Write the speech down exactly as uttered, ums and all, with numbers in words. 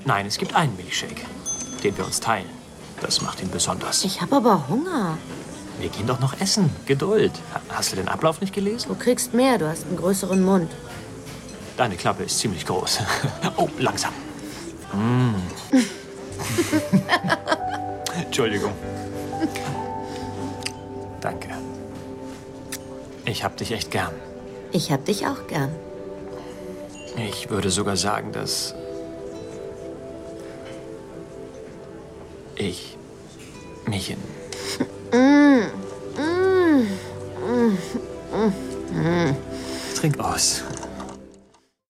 Nein, es gibt einen Milchshake, den wir uns teilen. Das macht ihn besonders. Ich habe aber Hunger. Wir gehen doch noch essen. Geduld. Hast du den Ablauf nicht gelesen? Du kriegst mehr, du hast einen größeren Mund. Deine Klappe ist ziemlich groß. Oh, langsam. Mm. Entschuldigung. Danke. Ich hab dich echt gern. Ich hab dich auch gern. Ich würde sogar sagen, dass ich mich in... Mm. Mm. Mm. Mm. Trink aus.